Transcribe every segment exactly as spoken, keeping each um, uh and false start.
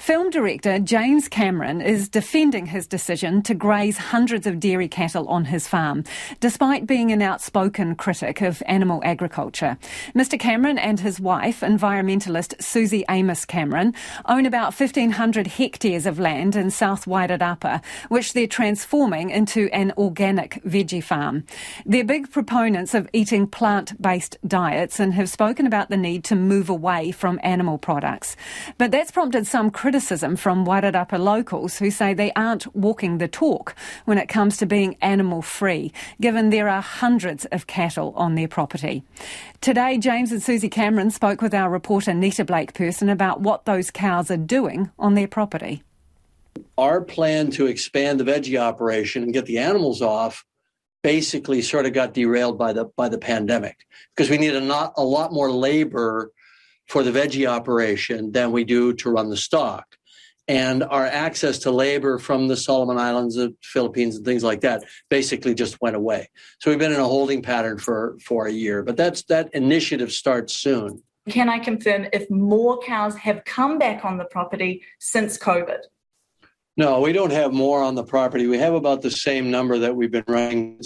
Film director James Cameron is defending his decision to graze hundreds of dairy cattle on his farm, despite being an outspoken critic of animal agriculture. Mister Cameron and his wife, environmentalist Susie Amos Cameron, own about fifteen hundred hectares of land in South Wairarapa, which they're transforming into an organic veggie farm. They're big proponents of eating plant-based diets and have spoken about the need to move away from animal products. But that's prompted some criticism from Wairarapa locals who say they aren't walking the talk when it comes to being animal-free, given there are hundreds of cattle on their property. Today, James and Susie Cameron spoke with our reporter Nita Blake-Person about what those cows are doing on their property. Our plan to expand the veggie operation and get the animals off basically sort of got derailed by the by the pandemic because we needed a, not, a lot more labor for the veggie operation than we do to run the stock. And our access to labor from the Solomon Islands, the Philippines, and things like that basically just went away. So we've been in a holding pattern for, for a year, but that's that initiative starts soon. Can I confirm if more cows have come back on the property since COVID? No, we don't have more on the property. We have about the same number that we've been running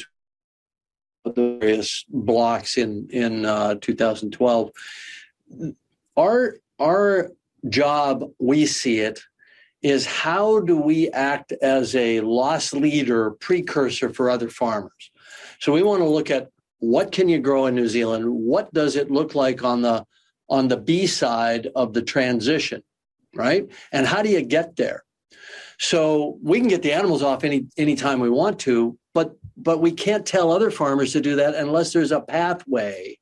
the various blocks in, in uh, two thousand twelve. Our, our job, we see it, is how do we act as a loss leader precursor for other farmers? So we want to look at what can you grow in New Zealand? What does it look like on the on the B side of the transition, right? And how do you get there? So we can get the animals off any anytime we want to, but but we can't tell other farmers to do that unless there's a pathway.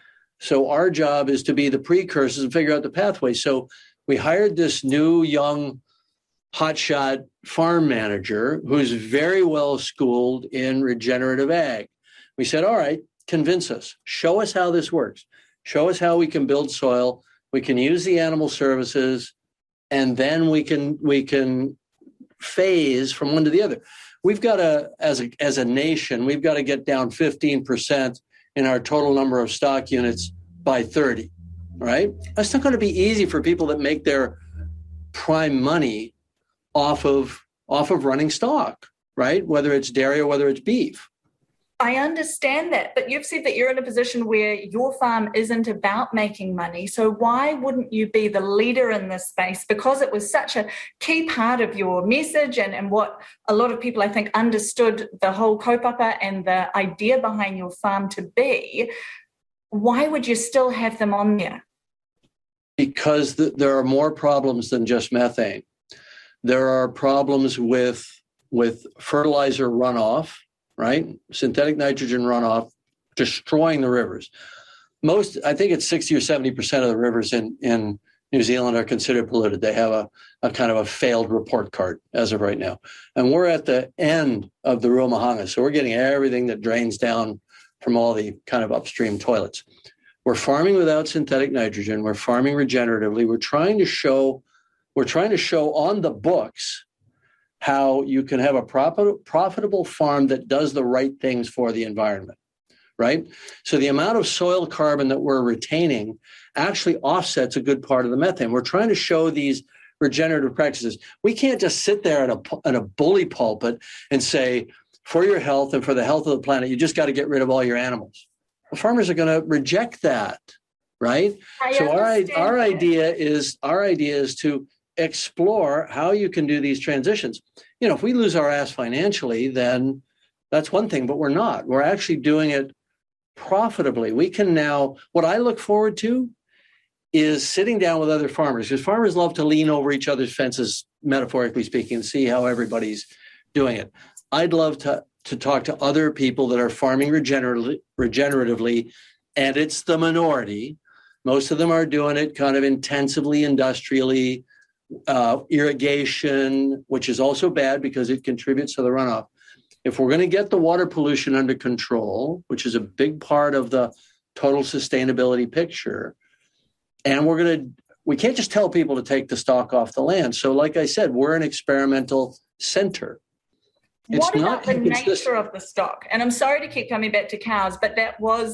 So our job is to be the precursors and figure out the pathway. So we hired this new young hotshot farm manager who's very well schooled in regenerative ag. We said, all right, convince us. Show us how this works. Show us how we can build soil. We can use the animal services, and then we can we can phase from one to the other. We've got to, as a as a nation, we've got to get down fifteen percent in our total number of stock units by thirty, right? That's not going to be easy for people that make their prime money off of off of running stock, right? Whether it's dairy or whether it's beef. I understand that, but you've said that you're in a position where your farm isn't about making money. So why wouldn't you be the leader in this space? Because it was such a key part of your message and, and what a lot of people, I think, understood the whole kaupapa and the idea behind your farm to be. Why would you still have them on there? Because th- there are more problems than just methane. There are problems with, with fertilizer runoff, right? Synthetic nitrogen runoff, destroying the rivers. Most, I think it's sixty or seventy percent of the rivers in, in New Zealand are considered polluted. They have a, a kind of a failed report card as of right now. And we're at the end of the Ruamahanga. So we're getting everything that drains down from all the kind of upstream toilets. We're farming without synthetic nitrogen. We're farming regeneratively. We're trying to show, we're trying to show on the books how you can have a profit, profitable farm that does the right things for the environment, right? So the amount of soil carbon that we're retaining actually offsets a good part of the methane. We're trying to show these regenerative practices. We can't just sit there at a, at a bully pulpit and say, for your health and for the health of the planet, you just got to get rid of all your animals. Well, farmers are going to reject that, right? I so our, our that. idea is our idea is to explore how you can do these transitions. You know, if we lose our ass financially, then that's one thing, but we're not. We're actually doing it profitably. We can now, what I look forward to is sitting down with other farmers, because farmers love to lean over each other's fences, metaphorically speaking, and see how everybody's doing it. I'd love to, to talk to other people that are farming regeneratively, regeneratively, and it's the minority. Most of them are doing it kind of intensively, industrially, uh, irrigation, which is also bad because it contributes to the runoff. If we're going to get the water pollution under control, which is a big part of the total sustainability picture, and we're going to, we can't just tell people to take the stock off the land. So like I said, we're an experimental center. It's what about not, the nature this, of the stock? And I'm sorry to keep coming back to cows, but that was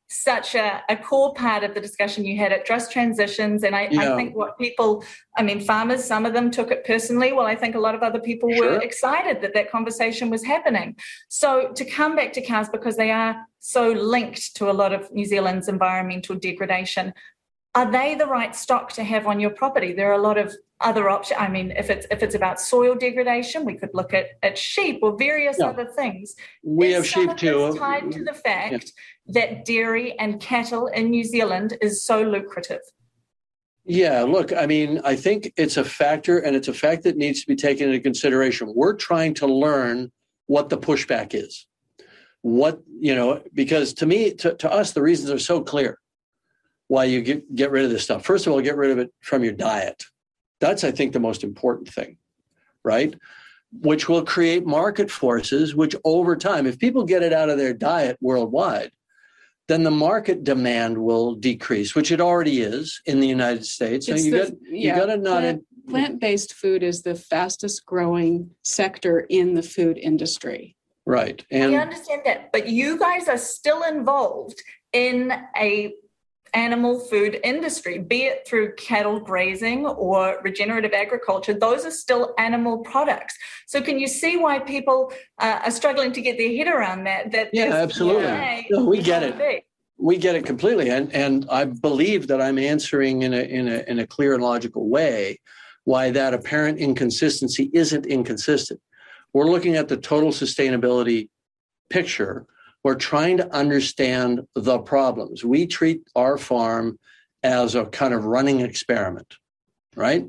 such a, a core part of the discussion you had at Just Transitions. And I, yeah. I think what people, I mean, farmers, some of them took it personally. Well, I think a lot of other people Sure. were excited that that conversation was happening. So to come back to cows, because they are so linked to a lot of New Zealand's environmental degradation, are they the right stock to have on your property? There are a lot of other options. I mean, if it's if it's about soil degradation, we could look at, at sheep or various yeah. other things. We Is have some sheep of too. this tied to the fact yeah. that dairy and cattle in New Zealand is so lucrative? Yeah, look, I mean, I think it's a factor, and it's a fact that needs to be taken into consideration. We're trying to learn what the pushback is. What, you know, because to me, to, to us, the reasons are so clear why you get, get rid of this stuff. First of all, get rid of it from your diet. That's, I think, the most important thing, right? Which will create market forces, which over time, if people get it out of their diet worldwide, then the market demand will decrease, which it already is in the United States. So you, the, got, you yeah, got to not... Plant, in, plant-based food is the fastest growing sector in the food industry. Right. And I understand that, but you guys are still involved in a animal food industry, be it through cattle grazing or regenerative agriculture. Those are still animal products. So can you see why people uh, are struggling to get their head around that? That yeah, absolutely. Yeah, no, we get it. Big. We get it completely. And and I believe that I'm answering in a in a in a clear and logical way why that apparent inconsistency isn't inconsistent. We're looking at the total sustainability picture. We're trying to understand the problems. We treat our farm as a kind of running experiment, right?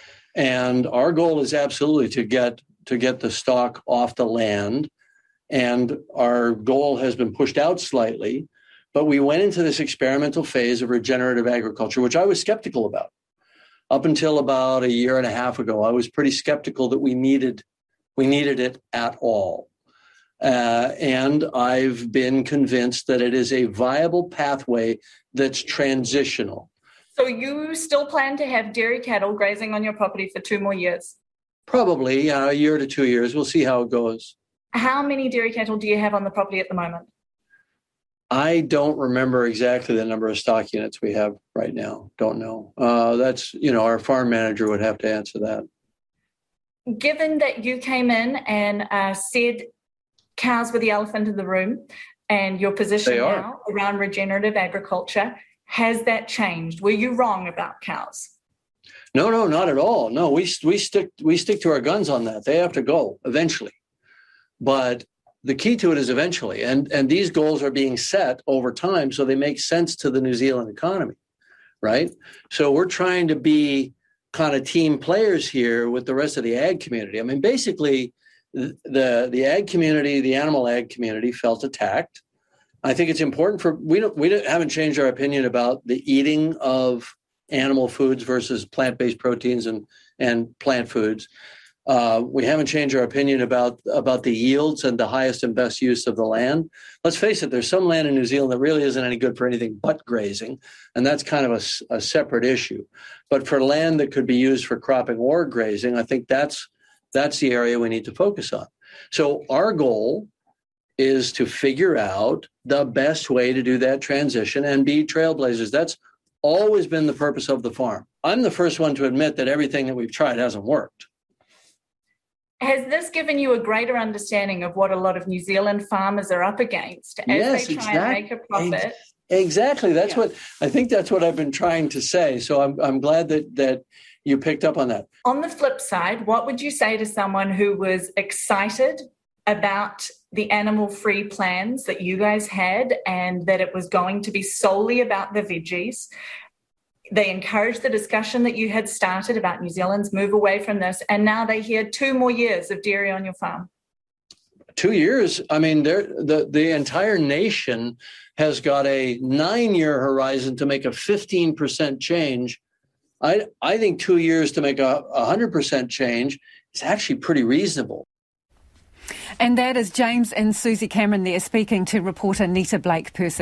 And our goal is absolutely to get to get the stock off the land. And our goal has been pushed out slightly, but we went into this experimental phase of regenerative agriculture, which I was skeptical about. Up until about a year and a half ago, I was pretty skeptical that we needed we needed it at all. Uh, and I've been convinced that it is a viable pathway that's transitional. So you still plan to have dairy cattle grazing on your property for two more years? Probably uh, a year to two years. We'll see how it goes. How many dairy cattle do you have on the property at the moment? I don't remember exactly the number of stock units we have right now. Don't know. Uh, that's, you know, our farm manager would have to answer that. Given that you came in and uh, said cows were the elephant in the room, and your position now around regenerative agriculture, has that changed? Were you wrong about cows? No, no, not at all. No, we we stick we stick to our guns on that. They have to go eventually, but the key to it is eventually, and and these goals are being set over time, so they make sense to the New Zealand economy, right? So we're trying to be kind of team players here with the rest of the ag community. I mean, basically, the the ag community, the animal ag community, felt attacked. I think it's important for we don't we don't, haven't changed our opinion about the eating of animal foods versus plant-based proteins and and plant foods. Uh, we haven't changed our opinion about about the yields and the highest and best use of the land. Let's face it, there's some land in New Zealand that really isn't any good for anything but grazing, and that's kind of a, a separate issue. But for land that could be used for cropping or grazing, I think that's that's the area we need to focus on. So our goal is to figure out the best way to do that transition and be trailblazers. That's always been the purpose of the farm. I'm the first one to admit that everything that we've tried hasn't worked. Has this given you a greater understanding of what a lot of New Zealand farmers are up against as yes, they try exactly. and make a profit? Exactly. That's yeah. what I think that's what I've been trying to say. So I'm I'm glad that that you picked up on that. On the flip side, what would you say to someone who was excited about the animal-free plans that you guys had and that it was going to be solely about the veggies? They encouraged the discussion that you had started about New Zealand's move away from this, and now they hear two more years of dairy on your farm. Two years? I mean, the, the entire nation has got a nine-year horizon to make a fifteen percent change. I, I think two years to make a one hundred percent change is actually pretty reasonable. And that is James and Susie Cameron there speaking to reporter Nita Blake-Person.